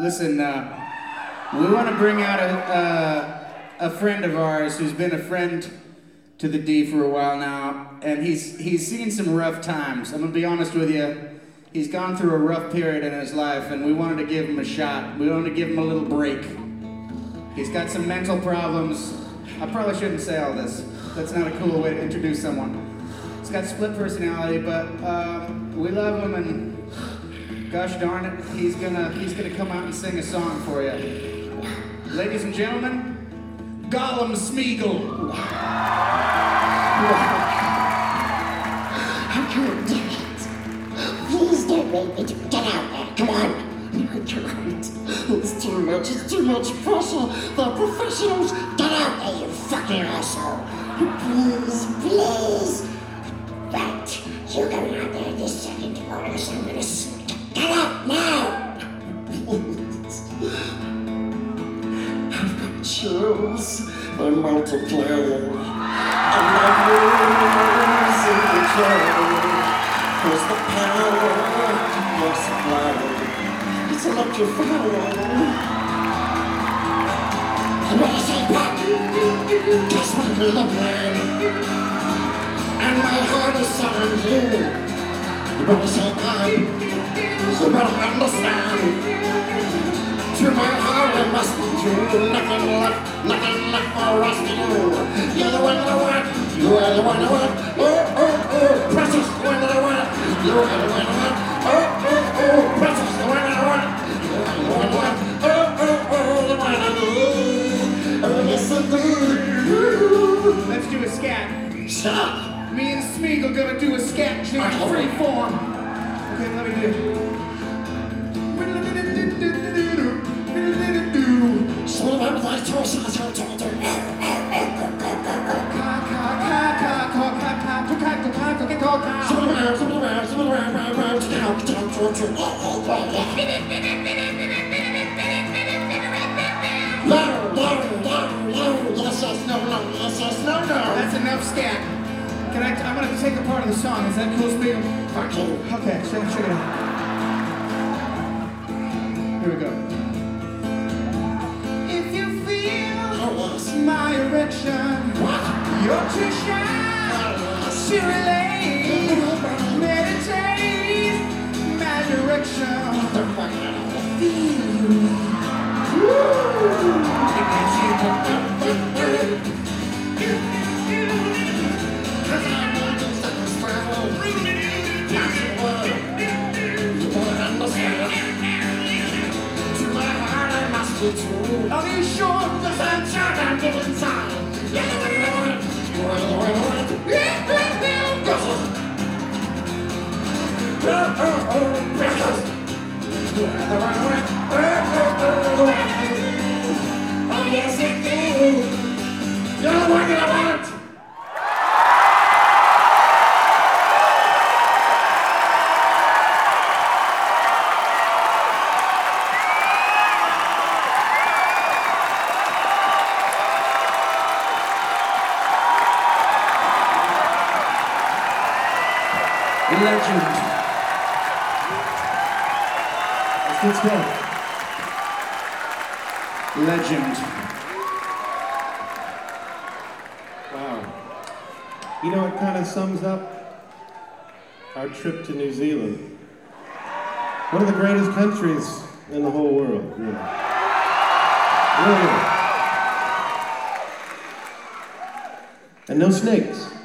Listen, we want to bring out a friend of ours who's been a friend to the D for a while now, and he's seen some rough times. I'm gonna be honest with you. He's gone through a rough period in his life, and we wanted to give him a shot. We wanted to give him a little break. He's got some mental problems. I probably shouldn't say all this. That's not a cool way to introduce someone. He's got split personality, but we love him, and gosh darn it, he's gonna come out and sing a song for you. Ladies and gentlemen, Gollum Smeagol. How can you do it? Please don't make me get out there. Come on. I can't. It's too much pressure. They're professionals. Get out there, you fucking asshole. Please. Right. You're going out there this second, or else I'm gonna get out now. I've got chills. They're multiplying. And my rooms in control. There's the power you're supplying. It's electrifying. And when I say back, guess what I'm living. And my heart is set on you. When I say back, you better understand. To my heart it must be true. Nothing left for us to do. You're the one that I want. You are the one I want. Oh, precious, the one that I want. You are the one I want. Oh, precious, the one that I want. You are the one I want. Oh, the one I need. Oh, yes, I do. Let's do a scat. Stop. Me and Smeagol gonna do a scat change free form. Okay, let me do it. That's enough scat. I'm gonna take a part of the song. Is that cool, Smeagol? Fuck you. Okay, check it out. Here we go. If you feel my erection, you're too shy to relate. Meditate my direction. Feel me. Are you sure the sunshine I'm giving time? You're the one I want. You're the one I want. Precious. You're the one I want. Oh, yes, it is. You're the one that I want. Legend. Let's go. Legend. Wow. You know, it kind of sums up our trip to New Zealand. One of the greatest countries in the whole world, really. Really. And no snakes.